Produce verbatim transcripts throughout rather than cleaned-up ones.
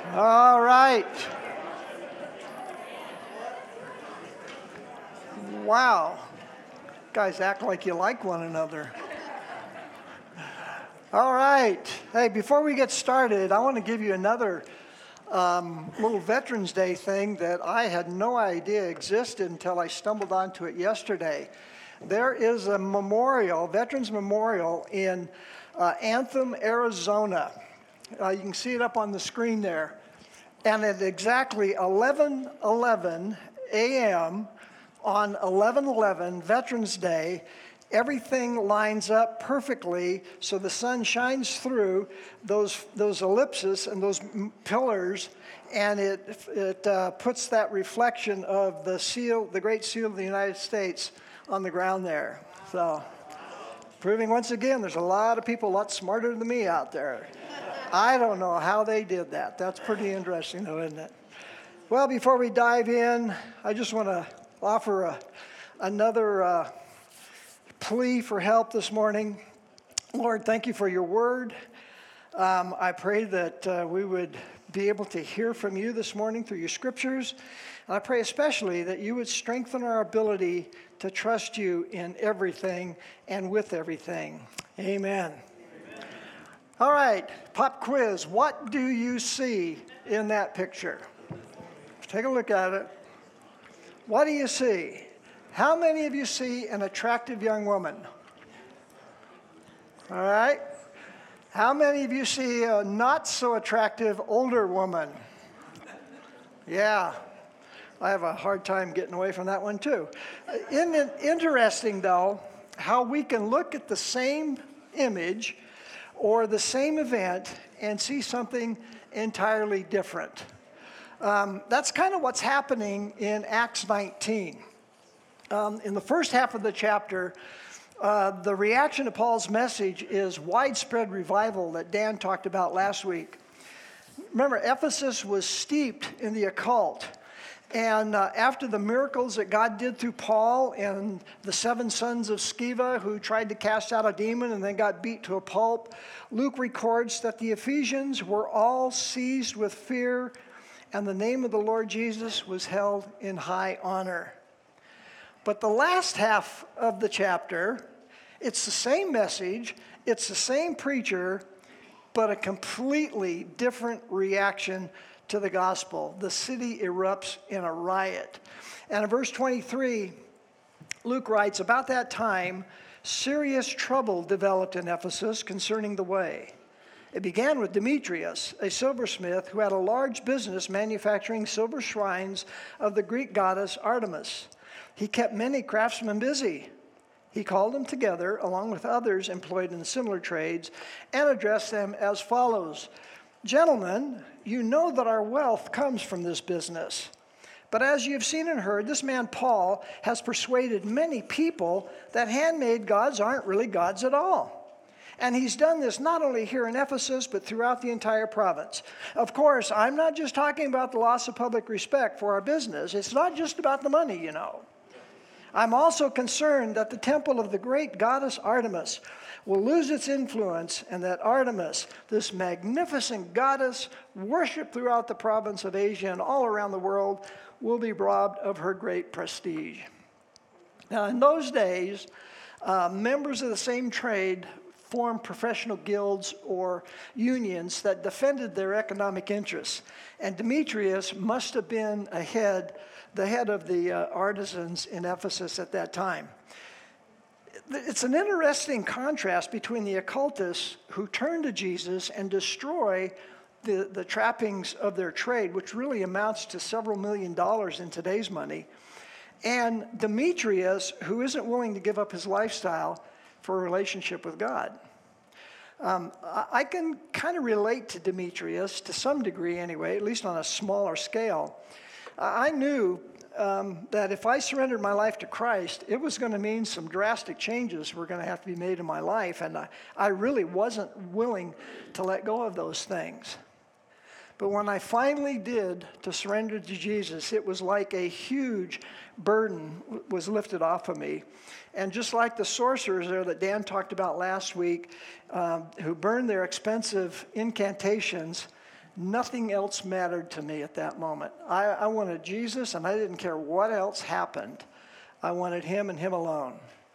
All right. Wow. Guys act like you like one another. All right. Hey, before we get started, I want to give you another um, little Veterans Day thing that I had no idea existed until I stumbled onto it yesterday. There is a memorial, Veterans Memorial in uh, Anthem, Arizona. Uh, you can see it up on the screen there. And at exactly eleven eleven a.m. on eleven eleven, Veterans Day, everything lines up perfectly so the sun shines through those those ellipses and those m- pillars, and it it uh, puts that reflection of the seal, the Great Seal of the United States, on the ground there. So, proving once again, there's a lot of people a lot smarter than me out there. I don't know how they did that. That's pretty interesting, though, isn't it? Well, before we dive in, I just want to offer a, another uh, plea for help this morning. Lord, thank you for your word. Um, I pray that uh, we would be able to hear from you this morning through your scriptures. And I pray especially that you would strengthen our ability to trust you in everything and with everything. Amen. All right, pop quiz. What do you see in that picture? Take a look at it. What do you see? How many of you see an attractive young woman? All right. How many of you see a not so attractive older woman? Yeah. I have a hard time getting away from that one too. Isn't it interesting, though, how we can look at the same image or the same event and see something entirely different? Um, that's kind of what's happening in Acts nineteen. Um, in the first half of the chapter, uh, the reaction to Paul's message is widespread revival that Dan talked about last week. Remember, Ephesus was steeped in the occult. And uh, after the miracles that God did through Paul and the seven sons of Sceva who tried to cast out a demon and then got beat to a pulp, Luke records that the Ephesians were all seized with fear, and the name of the Lord Jesus was held in high honor. But the last half of the chapter, it's the same message, it's the same preacher, but a completely different reaction to the gospel. The city erupts in a riot. And in verse twenty-three, Luke writes, about that time, serious trouble developed in Ephesus concerning the way. It began with Demetrius, a silversmith who had a large business manufacturing silver shrines of the Greek goddess Artemis. He kept many craftsmen busy. He called them together, along with others employed in similar trades, and addressed them as follows. Gentlemen, you know that our wealth comes from this business. But as you have seen and heard, this man Paul has persuaded many people that handmade gods aren't really gods at all. And he's done this not only here in Ephesus, but throughout the entire province. Of course, I'm not just talking about the loss of public respect for our business. It's not just about the money, you know. I'm also concerned that the temple of the great goddess Artemis will lose its influence, and that Artemis, this magnificent goddess worshipped throughout the province of Asia and all around the world, will be robbed of her great prestige. Now, in those days, uh, members of the same trade formed professional guilds or unions that defended their economic interests. And Demetrius must have been ahead, the head of the uh, artisans in Ephesus at that time. It's an interesting contrast between the occultists who turn to Jesus and destroy the, the trappings of their trade, which really amounts to several million dollars in today's money, and Demetrius, who isn't willing to give up his lifestyle for a relationship with God. Um, I can kind of relate to Demetrius to some degree anyway, at least on a smaller scale. I knew um, that if I surrendered my life to Christ, it was going to mean some drastic changes were going to have to be made in my life, and I, I really wasn't willing to let go of those things. But when I finally did to surrender to Jesus, it was like a huge burden was lifted off of me. And just like the sorcerers there that Dan talked about last week, um, who burned their expensive incantations, Nothing else mattered to me at that moment. I, I wanted Jesus, and I didn't care what else happened. I wanted him and him alone.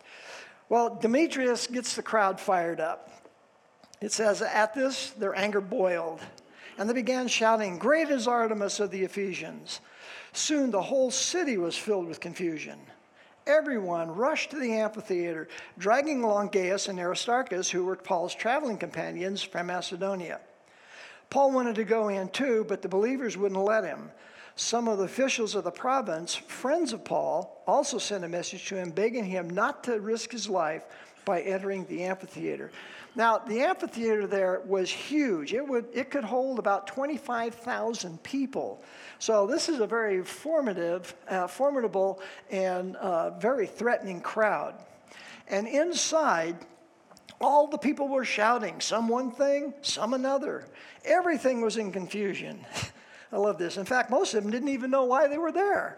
Well, Demetrius gets the crowd fired up. It says, at this, their anger boiled, and they began shouting, "Great is Artemis of the Ephesians." Soon the whole city was filled with confusion. Everyone rushed to the amphitheater, dragging along Gaius and Aristarchus, who were Paul's traveling companions from Macedonia. Paul wanted to go in too, but the believers wouldn't let him. Some of the officials of the province, friends of Paul, also sent a message to him begging him not to risk his life by entering the amphitheater. Now, the amphitheater there was huge. It would it could hold about twenty-five thousand people. So this is a very formative, uh, formidable and uh, very threatening crowd. And inside, all the people were shouting, some one thing, some another. Everything was in confusion. I love this. In fact, most of them didn't even know why they were there.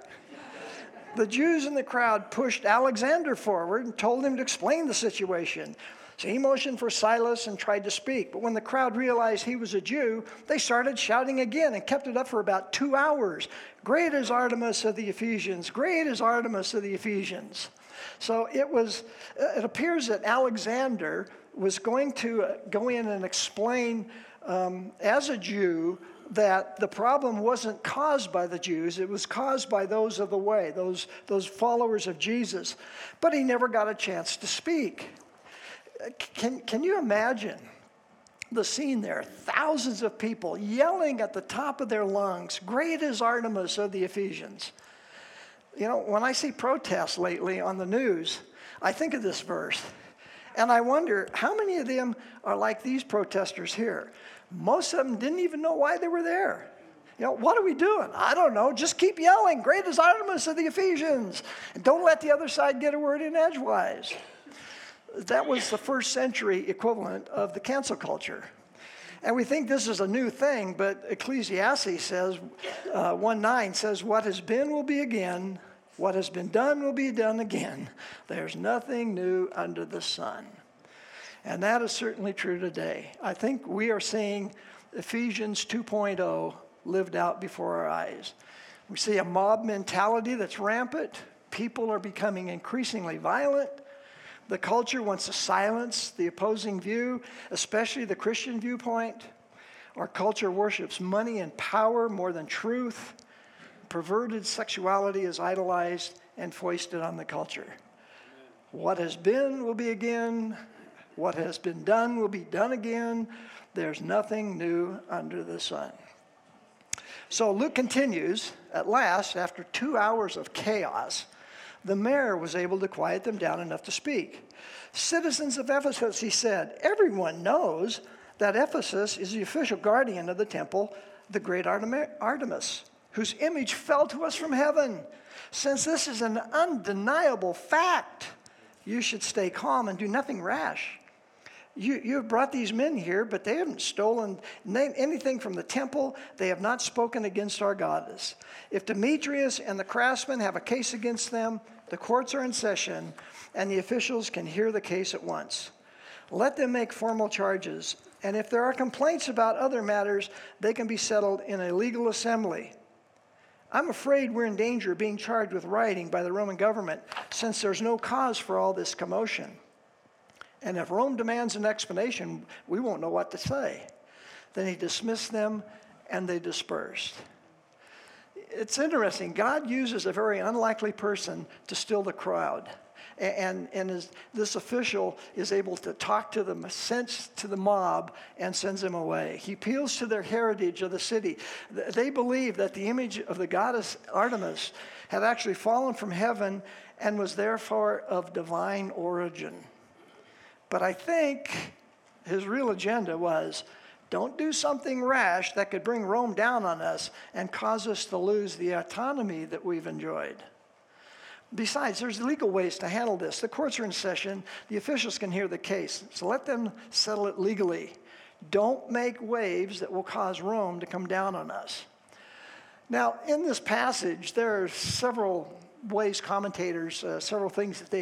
The Jews in the crowd pushed Alexander forward and told him to explain the situation. So he motioned for Silas and tried to speak. But when the crowd realized he was a Jew, they started shouting again and kept it up for about two hours. "Great is Artemis of the Ephesians. Great is Artemis of the Ephesians." So it was. It appears that Alexander was going to go in and explain um, as a Jew that the problem wasn't caused by the Jews. It was caused by those of the way, those, those followers of Jesus. But he never got a chance to speak. Can, can you imagine the scene there? Thousands of people yelling at the top of their lungs, "Great is Artemis of the Ephesians." You know, when I see protests lately on the news, I think of this verse. And I wonder, how many of them are like these protesters here? Most of them didn't even know why they were there. You know, what are we doing? I don't know. Just keep yelling, "Great is Artemis of the Ephesians." And don't let the other side get a word in edgewise. That was the first century equivalent of the cancel culture. And we think this is a new thing, but Ecclesiastes says, uh, one nine says, "What has been will be again. What has been done will be done again. There's nothing new under the sun." And that is certainly true today. I think we are seeing Ephesians two point oh lived out before our eyes. We see a mob mentality that's rampant. People are becoming increasingly violent. The culture wants to silence the opposing view, especially the Christian viewpoint. Our culture worships money and power more than truth. Perverted sexuality is idolized and foisted on the culture. What has been will be again. What has been done will be done again. There's nothing new under the sun. So Luke continues. At last, after two hours of chaos, the mayor was able to quiet them down enough to speak. "Citizens of Ephesus," he said, "everyone knows that Ephesus is the official guardian of the temple, the great Artemis, whose image fell to us from heaven. Since this is an undeniable fact, you should stay calm and do nothing rash. You, you have brought these men here, but they haven't stolen anything from the temple. They have not spoken against our goddess. If Demetrius and the craftsmen have a case against them, the courts are in session, and the officials can hear the case at once. Let them make formal charges, and if there are complaints about other matters, they can be settled in a legal assembly. I'm afraid we're in danger of being charged with rioting by the Roman government, since there's no cause for all this commotion. And if Rome demands an explanation, we won't know what to say." Then he dismissed them, and they dispersed. It's interesting. God uses a very unlikely person to still the crowd. And, and is, this official is able to talk to them, sense to the mob, and sends them away. He appeals to their heritage of the city. They believe that the image of the goddess Artemis had actually fallen from heaven and was therefore of divine origin. But I think his real agenda was, don't do something rash that could bring Rome down on us and cause us to lose the autonomy that we've enjoyed. Besides, there's legal ways to handle this. The courts are in session. The officials can hear the case. So let them settle it legally. Don't make waves that will cause Rome to come down on us. Now, in this passage, there are several ways commentators, uh, several things that they have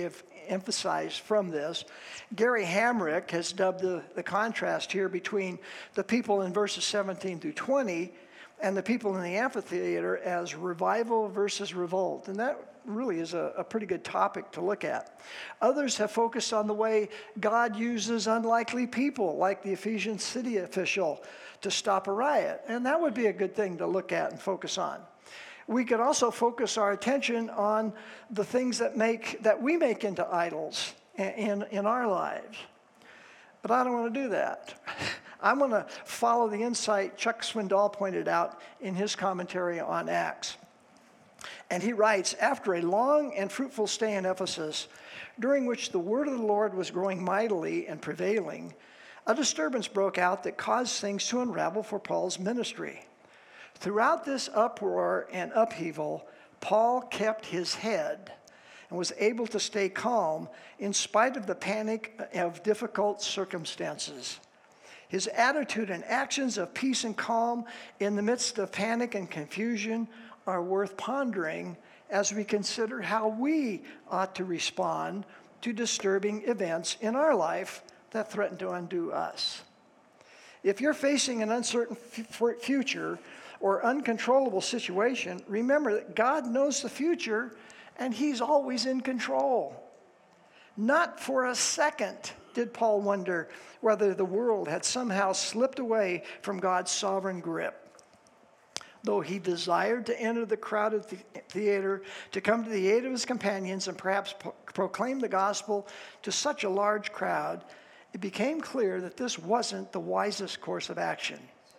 emphasize from this. Gary Hamrick has dubbed the, the contrast here between the people in verses seventeen through twenty and the people in the amphitheater as revival versus revolt. And that really is a, a pretty good topic to look at. Others have focused on the way God uses unlikely people, like the Ephesian city official, to stop a riot. And that would be a good thing to look at and focus on. We could also focus our attention on the things that make that we make into idols in, in our lives. But I don't want to do that. I'm going to follow the insight Chuck Swindoll pointed out in his commentary on Acts. And he writes, after a long and fruitful stay in Ephesus, during which the word of the Lord was growing mightily and prevailing, a disturbance broke out that caused things to unravel for Paul's ministry. Throughout this uproar and upheaval, Paul kept his head and was able to stay calm in spite of the panic of difficult circumstances. His attitude and actions of peace and calm in the midst of panic and confusion are worth pondering as we consider how we ought to respond to disturbing events in our life that threaten to undo us. If you're facing an uncertain f- future or uncontrollable situation, remember that God knows the future and He's always in control. Not for a second did Paul wonder whether the world had somehow slipped away from God's sovereign grip. Though he desired to enter the crowded theater, to come to the aid of his companions and perhaps pro- proclaim the gospel to such a large crowd, it became clear that this wasn't the wisest course of action.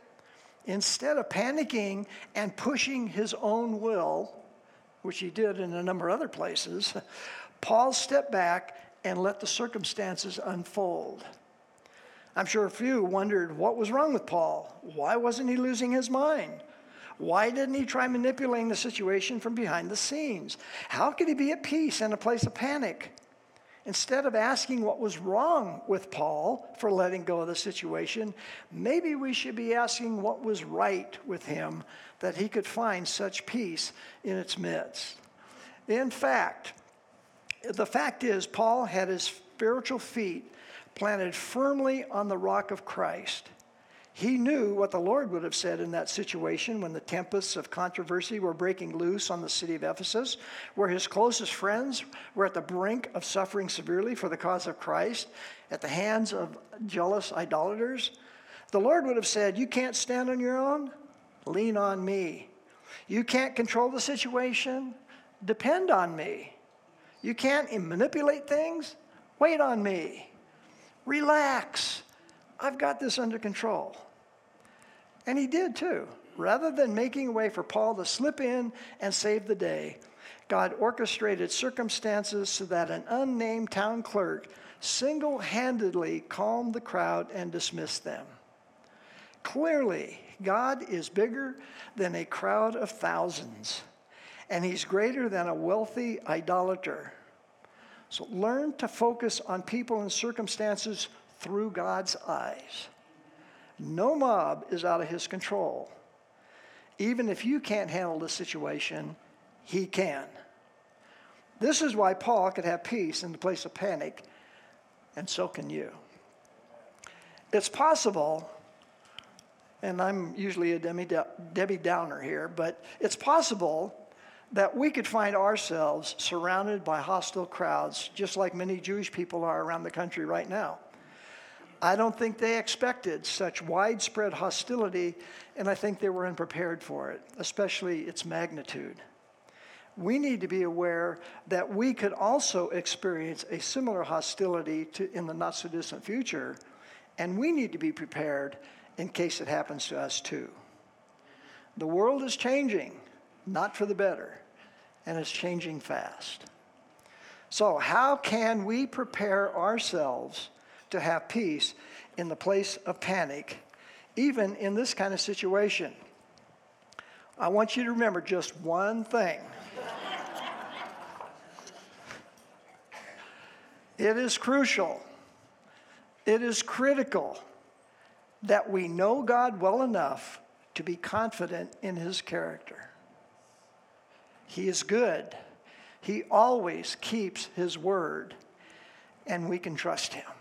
Instead of panicking and pushing his own will, which he did in a number of other places, Paul stepped back and let the circumstances unfold. I'm sure a few wondered what was wrong with Paul. Why wasn't he losing his mind? Why didn't he try manipulating the situation from behind the scenes? How could he be at peace in a place of panic? Instead of asking what was wrong with Paul for letting go of the situation, maybe we should be asking what was right with him that he could find such peace in its midst. In fact, the fact is, Paul had his spiritual feet planted firmly on the rock of Christ. He knew what the Lord would have said in that situation when the tempests of controversy were breaking loose on the city of Ephesus, where his closest friends were at the brink of suffering severely for the cause of Christ at the hands of jealous idolaters. The Lord would have said, you can't stand on your own? Lean on me. You can't control the situation? Depend on me. You can't manipulate things? Wait on me. Relax. I've got this under control. And he did too. Rather than making a way for Paul to slip in and save the day, God orchestrated circumstances so that an unnamed town clerk single-handedly calmed the crowd and dismissed them. Clearly, God is bigger than a crowd of thousands, and He's greater than a wealthy idolater. So learn to focus on people and circumstances through God's eyes. No mob is out of His control. Even if you can't handle the situation, He can. This is why Paul could have peace in the place of panic, and so can you. It's possible, and I'm usually a Debbie Downer here, but it's possible that we could find ourselves surrounded by hostile crowds, just like many Jewish people are around the country right now. I don't think they expected such widespread hostility, and I think they were unprepared for it, especially its magnitude. We need to be aware that we could also experience a similar hostility to, in the not-so-distant future, and we need to be prepared in case it happens to us too. The world is changing, not for the better, and it's changing fast. So how can we prepare ourselves to have peace in the place of panic, even in this kind of situation? I want you to remember just one thing. It is crucial, it is critical that we know God well enough to be confident in His character. He is good. He always keeps His word. and we can trust him.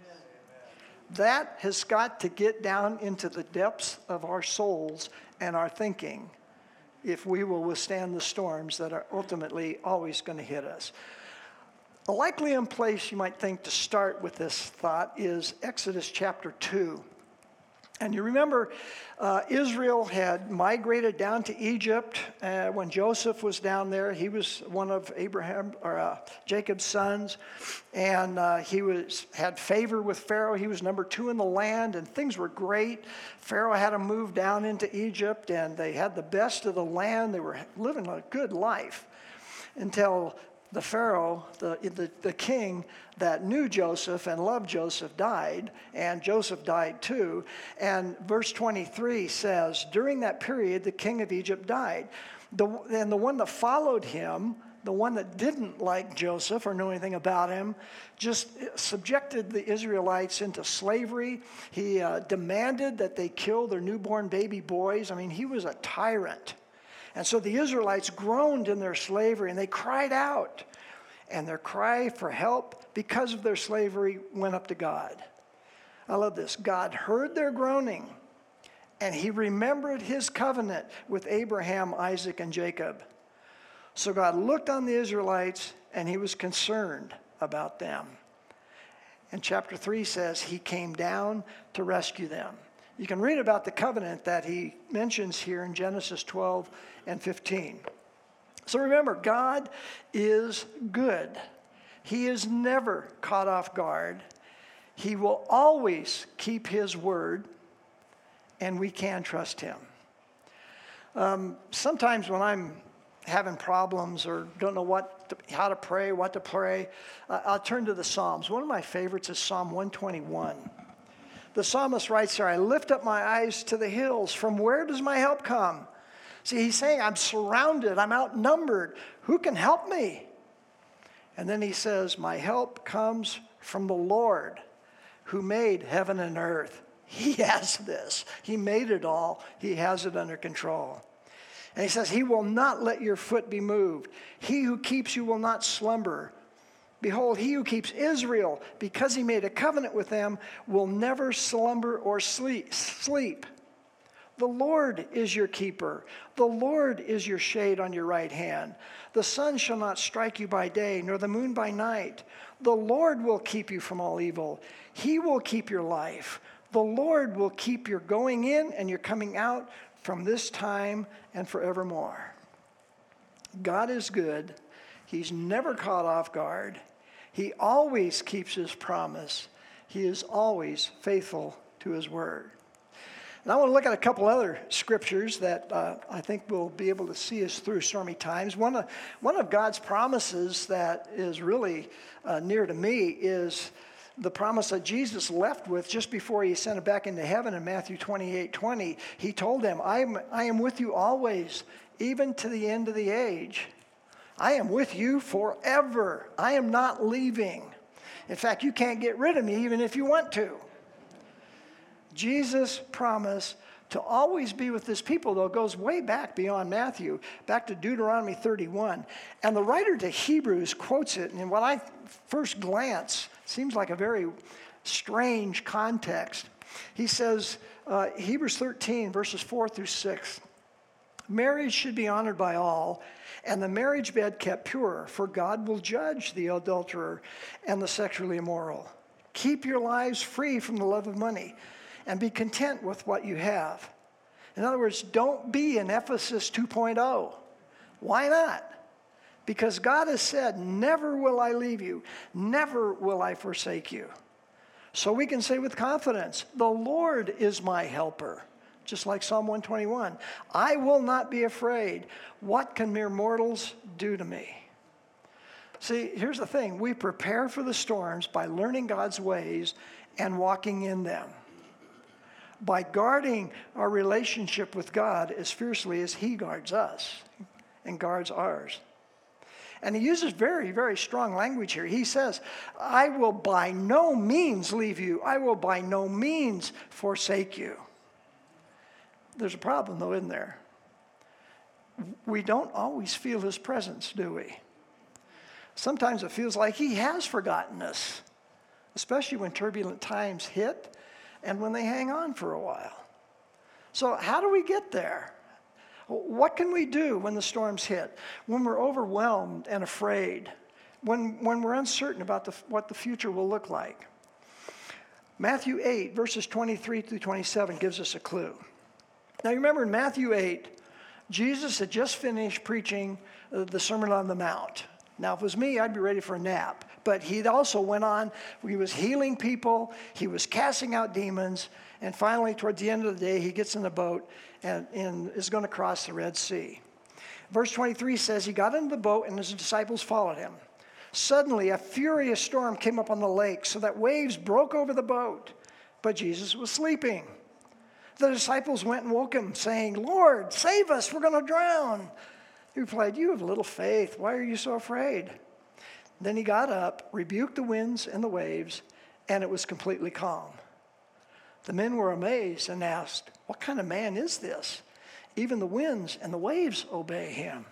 That has got to get down into the depths of our souls and our thinking if we will withstand the storms that are ultimately always going to hit us. A likely place you might think to start with this thought is Exodus chapter two. And you remember uh, Israel had migrated down to Egypt uh, when Joseph was down there. He was one of Abraham or uh, Jacob's sons, and uh, he was had favor with Pharaoh. He was number two in the land, and things were great. Pharaoh had them move down into Egypt, and they had the best of the land. They were living a good life until the Pharaoh, the, the, the king that knew Joseph and loved Joseph, died, and Joseph died too. And verse twenty-three says, during that period, the king of Egypt died. The, and the one that followed him, the one that didn't like Joseph or know anything about him, just subjected the Israelites into slavery. He uh, demanded that they kill their newborn baby boys. I mean, he was a tyrant. And so the Israelites groaned in their slavery, and they cried out. And their cry for help because of their slavery went up to God. I love this. God heard their groaning, and he remembered his covenant with Abraham, Isaac, and Jacob. So God looked on the Israelites, and he was concerned about them. And chapter three says he came down to rescue them. You can read about the covenant that he mentions here in Genesis twelve and fifteen. So remember, God is good. He is never caught off guard. He will always keep his word, and we can trust him. Um, sometimes when I'm having problems or don't know what to, how to pray, what to pray, uh, I'll turn to the Psalms. One of my favorites is Psalm one twenty-one. The psalmist writes there, I lift up my eyes to the hills. From where does my help come? See, he's saying, I'm surrounded, I'm outnumbered. Who can help me? And then he says, my help comes from the Lord who made heaven and earth. He has this. He made it all. He has it under control. And he says, he will not let your foot be moved. He who keeps you will not slumber. Behold, he who keeps Israel, because he made a covenant with them, will never slumber or sleep. sleep. The Lord is your keeper. The Lord is your shade on your right hand. The sun shall not strike you by day, nor the moon by night. The Lord will keep you from all evil. He will keep your life. The Lord will keep your going in and your coming out from this time and forevermore. God is good. He's never caught off guard. He always keeps his promise. He is always faithful to his word. And I want to look at a couple other scriptures that uh, I think will be able to see us through stormy times. One of, one of God's promises that is really uh, near to me is the promise that Jesus left with just before he ascended back into heaven in Matthew twenty-eight twenty. He told them, I am, I am with you always, even to the end of the age. I am with you forever. I am not leaving. In fact, you can't get rid of me even if you want to. Jesus' promise to always be with his people, though, goes way back beyond Matthew, back to Deuteronomy thirty-one. And the writer to Hebrews quotes it, and in what I first glance seems like a very strange context. He says, uh, Hebrews thirteen, verses four through six, marriage should be honored by all, and the marriage bed kept pure, for God will judge the adulterer and the sexually immoral. Keep your lives free from the love of money, and be content with what you have. In other words, don't be an Ephesus two point oh. Why not? Because God has said, never will I leave you, never will I forsake you. So we can say with confidence, the Lord is my helper. Just like Psalm one twenty-one. I will not be afraid. What can mere mortals do to me? See, here's the thing. We prepare for the storms by learning God's ways and walking in them. By guarding our relationship with God as fiercely as he guards us and guards ours. And he uses very, very strong language here. He says, I will by no means leave you. I will by no means forsake you. There's a problem, though, isn't there? We don't always feel his presence, do we? Sometimes it feels like he has forgotten us. especially when turbulent times hit and when they hang on for a while. So how do we get there? What can we do when the storms hit? When we're overwhelmed and afraid? When, when we're uncertain about the, what the future will look like? Matthew eight, verses twenty-three through twenty-seven gives us a clue. Now, you remember in Matthew eight, Jesus had just finished preaching the Sermon on the Mount. Now, if it was me, I'd be ready for a nap. But he also went on, he was healing people, he was casting out demons, and finally, toward the end of the day, he gets in the boat and, and is going to cross the Red Sea. Verse twenty-three says, he got into the boat and his disciples followed him. Suddenly, a furious storm came up on the lake, so that waves broke over the boat. But Jesus was sleeping. The disciples went and woke him, saying, Lord, save us, we're going to drown. He replied, you have little faith. Why are you so afraid? Then he got up, rebuked the winds and the waves, and it was completely calm. The men were amazed and asked, what kind of man is this? Even the winds and the waves obey him.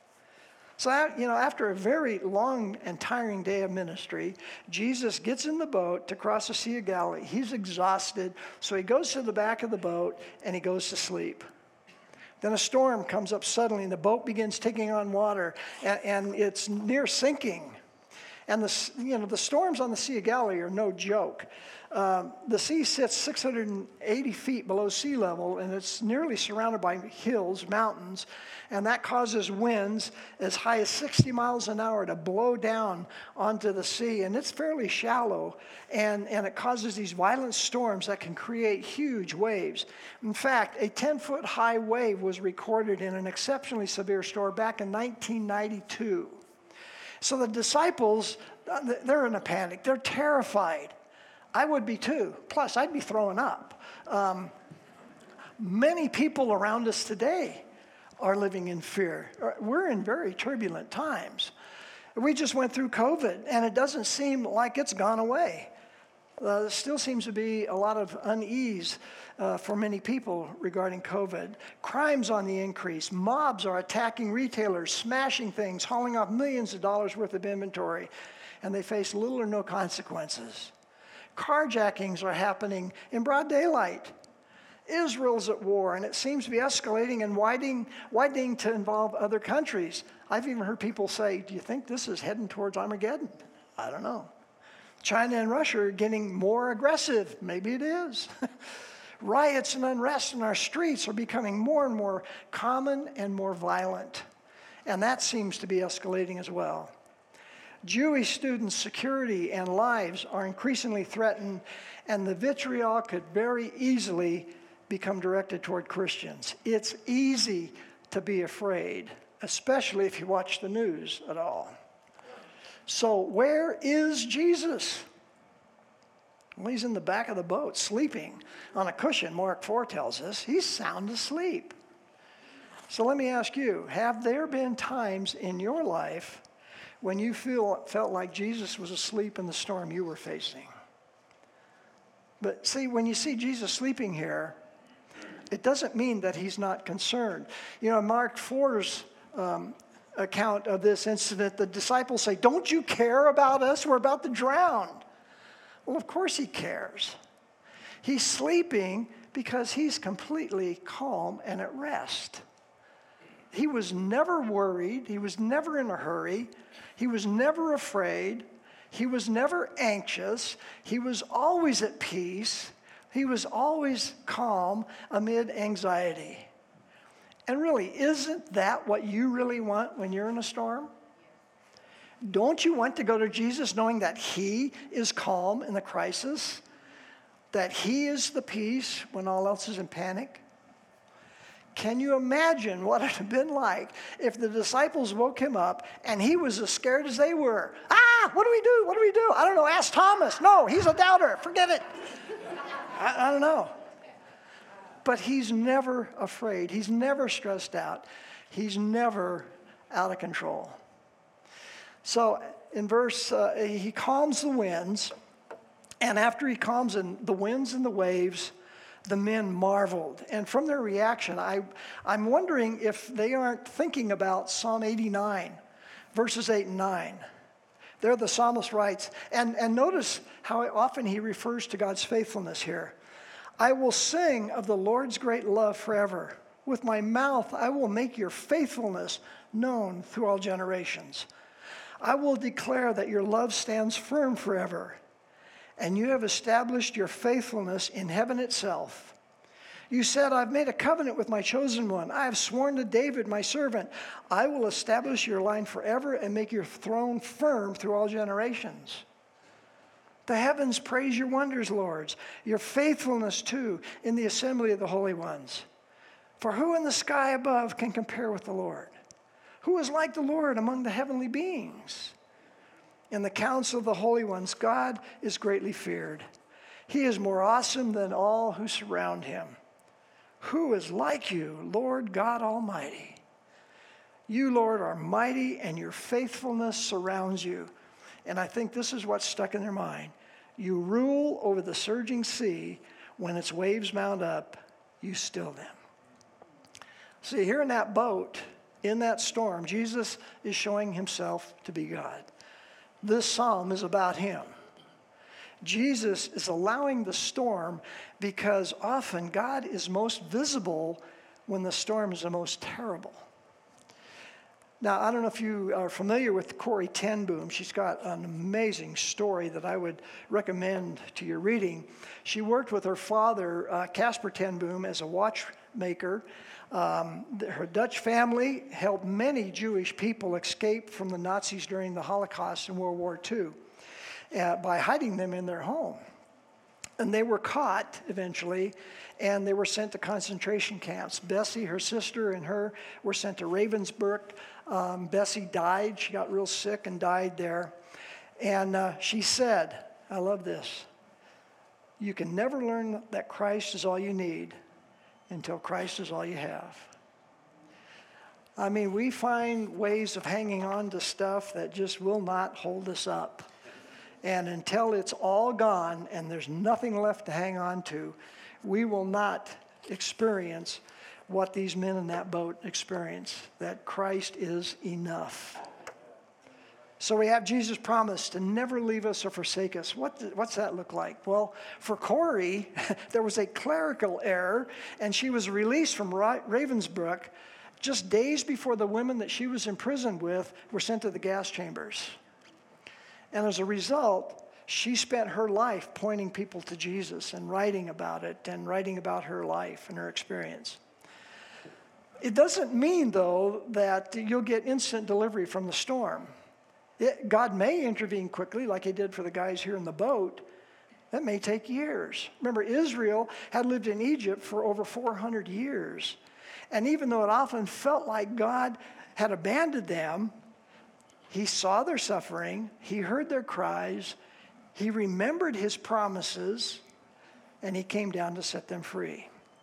So, you know, after a very long and tiring day of ministry, Jesus gets in the boat to cross the Sea of Galilee. He's exhausted, so he goes to the back of the boat and he goes to sleep. Then a storm comes up suddenly, and the boat begins taking on water, and, and it's near sinking. And the, you know, the storms on the Sea of Galilee are no joke. Um, the sea sits six hundred eighty feet below sea level, and it's nearly surrounded by hills, mountains, and that causes winds as high as sixty miles an hour to blow down onto the sea, and it's fairly shallow, and, and it causes these violent storms that can create huge waves. In fact, a ten-foot high wave was recorded in an exceptionally severe storm back in nineteen ninety-two. So the disciples, they're in a panic. They're terrified. I would be too. Plus, I'd be throwing up. Um, many people around us today are living in fear. We're in very turbulent times. We just went through COVID, and it doesn't seem like it's gone away. Uh, there still seems to be a lot of unease uh, for many people regarding COVID. Crime's on the increase. Mobs are attacking retailers, smashing things, hauling off millions of dollars worth of inventory, and they face little or no consequences. Carjackings are happening in broad daylight. Israel's at war, and it seems to be escalating and widening, widening to involve other countries. I've even heard people say, do you think this is heading towards Armageddon? I don't know. China and Russia are getting more aggressive. Maybe it is. Riots and unrest in our streets are becoming more and more common and more violent. And that seems to be escalating as well. Jewish students' security and lives are increasingly threatened, and the vitriol could very easily become directed toward Christians. It's easy to be afraid, especially if you watch the news at all. So where is Jesus? Well, he's in the back of the boat, sleeping on a cushion, Mark four tells us. He's sound asleep. So let me ask you, have there been times in your life when you feel, felt like Jesus was asleep in the storm you were facing? But see, when you see Jesus sleeping here, it doesn't mean that he's not concerned. You know, Mark four's um, account of this incident, the disciples say, don't you care about us? We're about to drown. Well, of course he cares. He's sleeping because he's completely calm and at rest. He was never worried. He was never in a hurry. He was never afraid. He was never anxious. He was always at peace. He was always calm amid anxiety. And really, isn't that what you really want when you're in a storm? Don't you want to go to Jesus knowing that he is calm in the crisis? That he is the peace when all else is in panic? Can you imagine what it would have been like if the disciples woke him up and he was as scared as they were? Ah, what do we do? What do we do? I don't know. Ask Thomas. No, he's a doubter. Forget it. I, I don't know. But he's never afraid. He's never stressed out. He's never out of control. So in verse, uh, he calms the winds. And after he calms in the winds and the waves, the men marveled. And from their reaction, I, I'm wondering if they aren't thinking about Psalm eighty-nine, verses eight and nine. There the psalmist writes, and, and notice how often he refers to God's faithfulness here. I will sing of the Lord's great love forever. With my mouth I will make your faithfulness known through all generations. I will declare that your love stands firm forever, and you have established your faithfulness in heaven itself. You said, I've made a covenant with my chosen one. I have sworn to David, my servant. I will establish your line forever and make your throne firm through all generations. The heavens praise your wonders, Lord, your faithfulness too in the assembly of the holy ones. For who in the sky above can compare with the Lord? Who is like the Lord among the heavenly beings? In the council of the holy ones, God is greatly feared. He is more awesome than all who surround him. Who is like you, Lord God Almighty? You, Lord, are mighty, and your faithfulness surrounds you. And I think this is what's stuck in their mind. You rule over the surging sea. When its waves mount up, you still them. See, here in that boat, in that storm, Jesus is showing himself to be God. This psalm is about him. Jesus is allowing the storm because often God is most visible when the storm is the most terrible. Now, I don't know if you are familiar with Corrie ten Boom. She's got an amazing story that I would recommend to your reading. She worked with her father, uh, Casper ten Boom, as a watchmaker. Um, her Dutch family helped many Jewish people escape from the Nazis during the Holocaust and World War Two. Uh, by hiding them in their home. And they were caught eventually, and they were sent to concentration camps. Bessie, her sister, and her were sent to Ravensbrück. Um, Bessie died. She got real sick and died there. And uh, she said, I love this, you can never learn that Christ is all you need until Christ is all you have. I mean, we find ways of hanging on to stuff that just will not hold us up. And until it's all gone and there's nothing left to hang on to, we will not experience what these men in that boat experienced, that Christ is enough. So we have Jesus' promise to never leave us or forsake us. What, what's that look like? Well, for Corrie, there was a clerical error, and she was released from Ravensbrück just days before the women that she was imprisoned with were sent to the gas chambers. And as a result, she spent her life pointing people to Jesus and writing about it and writing about her life and her experience. It doesn't mean, though, that you'll get instant delivery from the storm. It, God may intervene quickly, like he did for the guys here in the boat. That may take years. Remember, Israel had lived in Egypt for over four hundred years. And even though it often felt like God had abandoned them, he saw their suffering, he heard their cries, he remembered his promises, and he came down to set them free.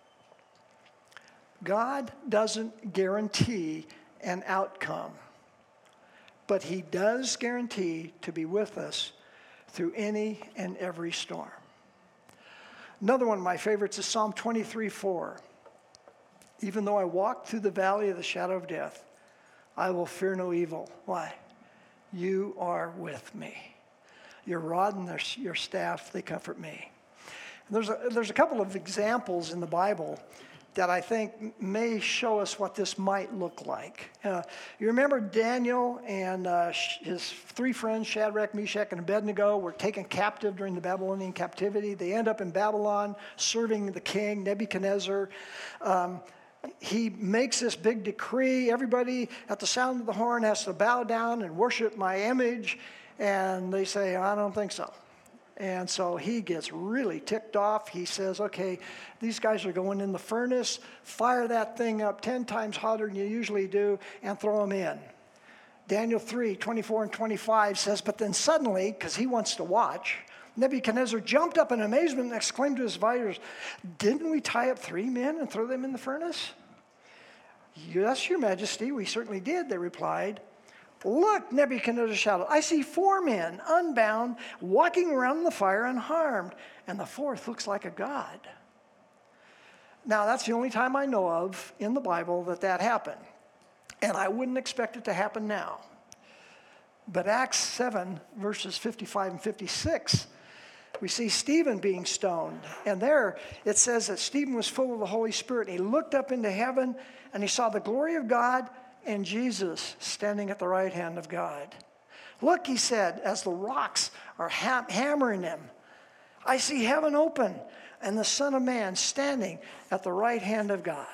God doesn't guarantee an outcome, but he does guarantee to be with us through any and every storm. Another one of my favorites is Psalm twenty-three four. Even though I walk through the valley of the shadow of death, I will fear no evil. Why? You are with me. Your rod and your staff, they comfort me. And there's a, there's a couple of examples in the Bible that I think may show us what this might look like. Uh, you remember Daniel and uh, his three friends, Shadrach, Meshach, and Abednego, were taken captive during the Babylonian captivity. They end up in Babylon serving the king, Nebuchadnezzar. Um, he makes this big decree. Everybody at the sound of the horn has to bow down and worship my image. And they say, I don't think so. And so he gets really ticked off. He says, okay, these guys are going in the furnace. Fire that thing up ten times hotter than you usually do and throw them in. Daniel three, twenty-four and twenty-five says, but then suddenly, because he wants to watch, Nebuchadnezzar jumped up in amazement and exclaimed to his advisors, didn't we tie up three men and throw them in the furnace? Yes, your majesty, we certainly did, they replied. Look, Nebuchadnezzar shouted, I see four men, unbound, walking around in the fire unharmed, and the fourth looks like a god. Now, that's the only time I know of in the Bible that that happened, and I wouldn't expect it to happen now. But Acts seven, verses fifty-five and fifty-six, we see Stephen being stoned. And there it says that Stephen was full of the Holy Spirit. And he looked up into heaven and he saw the glory of God and Jesus standing at the right hand of God. Look, he said, as the rocks are ha- hammering him, I see heaven open and the Son of Man standing at the right hand of God.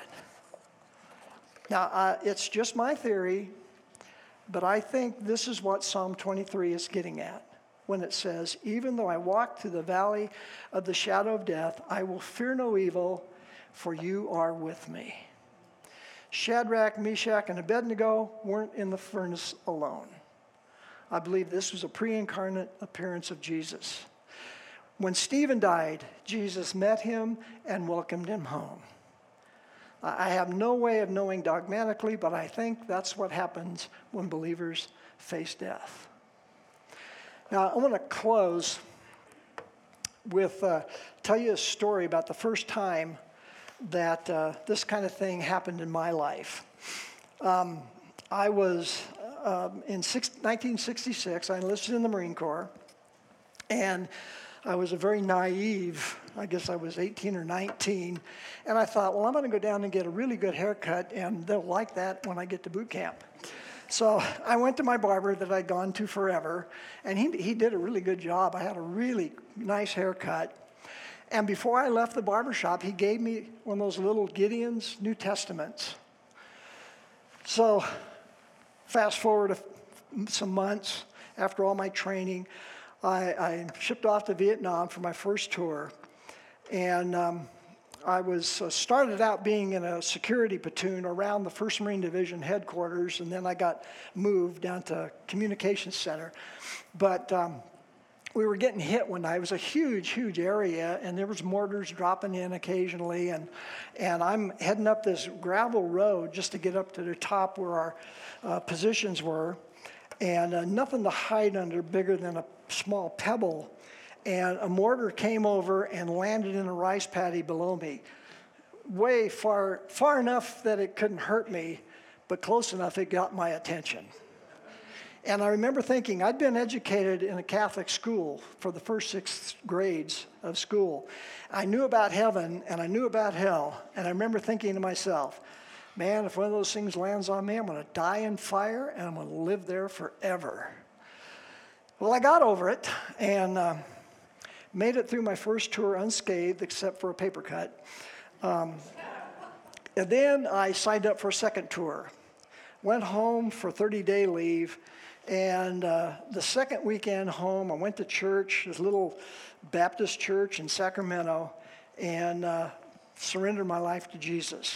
Now, uh, it's just my theory, but I think this is what Psalm twenty-three is getting at when it says, even though I walk through the valley of the shadow of death, I will fear no evil, for you are with me. Shadrach, Meshach, and Abednego weren't in the furnace alone. I believe this was a pre-incarnate appearance of Jesus. When Stephen died, Jesus met him and welcomed him home. I have no way of knowing dogmatically, but I think that's what happens when believers face death. Now, I want to close with, uh, tell you a story about the first time that uh, this kind of thing happened in my life. Um, I was, um, in six, nineteen sixty-six, I enlisted in the Marine Corps, and I was a very naive, I guess I was eighteen or nineteen, and I thought, well, I'm going to go down and get a really good haircut, and they'll like that when I get to boot camp. So I went to my barber that I'd gone to forever, and he, he did a really good job. I had a really nice haircut. And before I left the barber shop, he gave me one of those little Gideon's New Testaments. So fast forward a, some months after all my training, I, I shipped off to Vietnam for my first tour. And um, I was uh, started out being in a security platoon around the first Marine Division headquarters, and then I got moved down to Communications Center. But um, we were getting hit one night. It was a huge, huge area, and there was mortars dropping in occasionally. And, and I'm heading up this gravel road just to get up to the top where our uh, positions were, and uh, nothing to hide under bigger than a small pebble. And a mortar came over and landed in a rice paddy below me, way far, far enough that it couldn't hurt me, but close enough it got my attention. And I remember thinking, I'd been educated in a Catholic school for the first six grades of school. I knew about heaven and I knew about hell, and I remember thinking to myself, man, if one of those things lands on me, I'm going to die in fire and I'm going to live there forever. Well, I got over it and uh, made it through my first tour unscathed except for a paper cut. Um, and then I signed up for a second tour. Went home for thirty-day leave. And uh, the second weekend home, I went to church, this little Baptist church in Sacramento, and uh, surrendered my life to Jesus.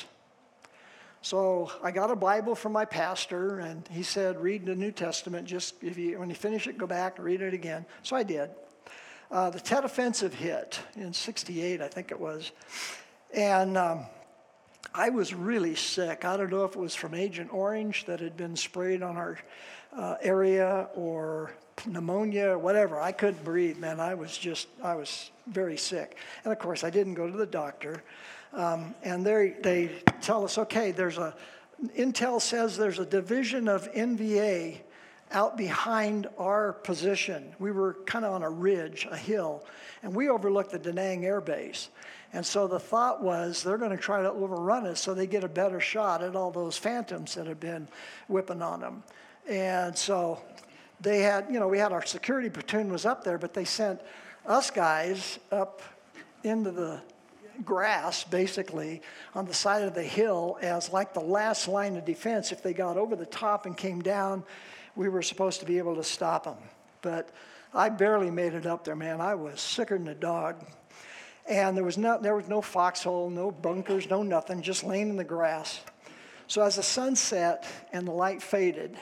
So I got a Bible from my pastor, and he said, read the New Testament. Just if you, when you finish it, go back and read it again. So I did. Uh, the Tet Offensive hit in sixty-eight, I think it was. And um, I was really sick. I don't know if it was from Agent Orange that had been sprayed on our uh, area or pneumonia or whatever. I couldn't breathe, man. I was just, I was very sick. And of course, I didn't go to the doctor. Um, and they they tell us, okay, there's a, Intel says there's a division of N V A out behind our position. We were kind of on a ridge, a hill, and we overlooked the Da Nang Air Base. And so the thought was they're going to try to overrun us so they get a better shot at all those phantoms that have been whipping on them. And so they had, you know, we had our security platoon was up there, but they sent us guys up into the grass, basically, on the side of the hill as like the last line of defense. If they got over the top and came down, we were supposed to be able to stop them. But I barely made it up there, man. I was sicker than a dog. And there was no, there was no foxhole, no bunkers, no nothing, just laying in the grass. So as the sun set and the light faded,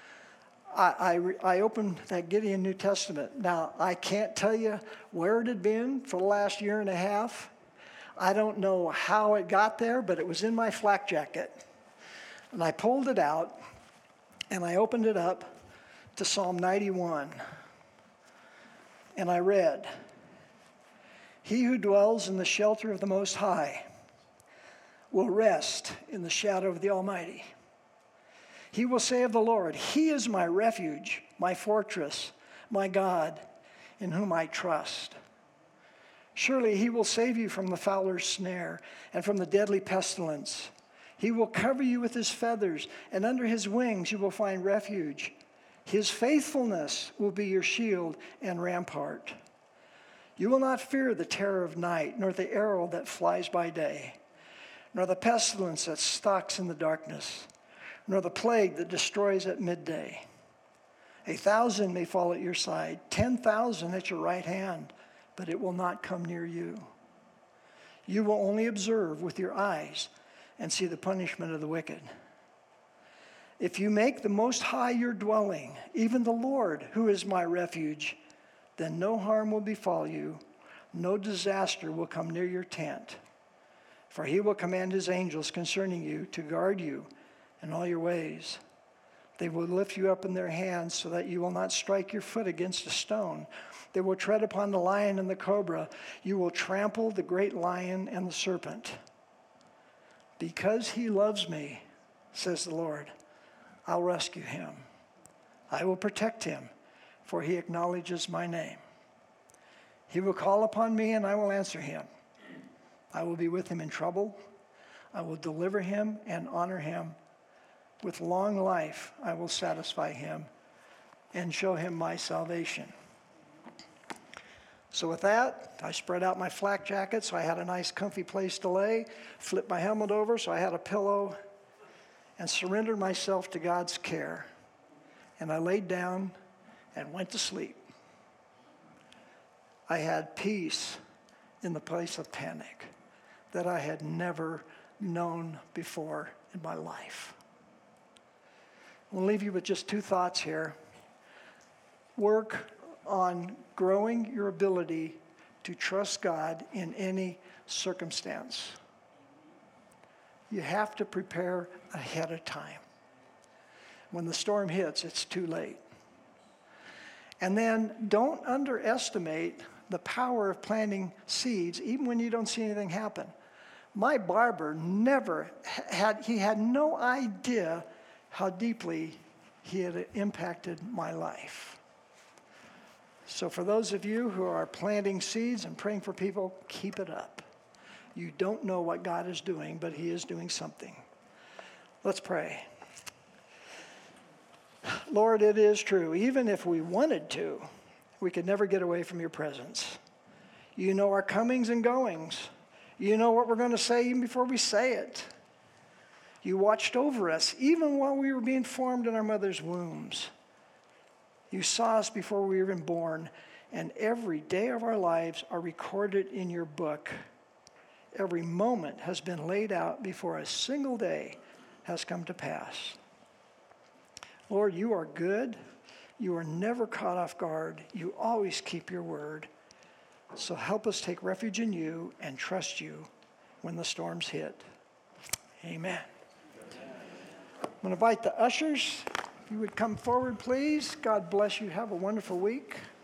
I, I, I opened that Gideon New Testament. Now, I can't tell you where it had been for the last year and a half. I don't know how it got there, but it was in my flak jacket. And I pulled it out, and I opened it up to Psalm ninety-one. And I read, "He who dwells in the shelter of the Most High will rest in the shadow of the Almighty. He will say of the Lord, He is my refuge, my fortress, my God, in whom I trust. Surely He will save you from the fowler's snare and from the deadly pestilence. He will cover you with His feathers, and under His wings you will find refuge. His faithfulness will be your shield and rampart. You will not fear the terror of night, nor the arrow that flies by day, nor the pestilence that stalks in the darkness, nor the plague that destroys at midday. A thousand may fall at your side, ten thousand at your right hand, but it will not come near you. You will only observe with your eyes and see the punishment of the wicked. If you make the Most High your dwelling, even the Lord, who is my refuge, then no harm will befall you, no disaster will come near your tent. For He will command His angels concerning you to guard you in all your ways. They will lift you up in their hands so that you will not strike your foot against a stone. They will tread upon the lion and the cobra. You will trample the great lion and the serpent. Because He loves me, says the Lord, I'll rescue him. I will protect him, for he acknowledges my name. He will call upon me, and I will answer him. I will be with him in trouble. I will deliver him and honor him. With long life, I will satisfy him and show him my salvation. So with that, I spread out my flak jacket so I had a nice comfy place to lay, flipped my helmet over so I had a pillow, and surrendered myself to God's care. And I laid down and went to sleep. I had peace in the place of panic that I had never known before in my life. I'll leave you with just two thoughts here. Work on growing your ability to trust God in any circumstance. You have to prepare ahead of time. When the storm hits, it's too late. And then don't underestimate the power of planting seeds, even when you don't see anything happen. My barber never had, he had no idea how deeply he had impacted my life. So for those of you who are planting seeds and praying for people, keep it up. You don't know what God is doing, but he is doing something. Let's pray. Lord, it is true. Even if we wanted to, we could never get away from your presence. You know our comings and goings. You know what we're going to say even before we say it. You watched over us even while we were being formed in our mother's wombs. You saw us before we were even born, and every day of our lives are recorded in your book. Every moment has been laid out before a single day has come to pass. Lord, you are good. You are never caught off guard. You always keep your word. So help us take refuge in you and trust you when the storms hit. Amen. I'm going to invite the ushers. If you would come forward, please. God bless you. Have a wonderful week.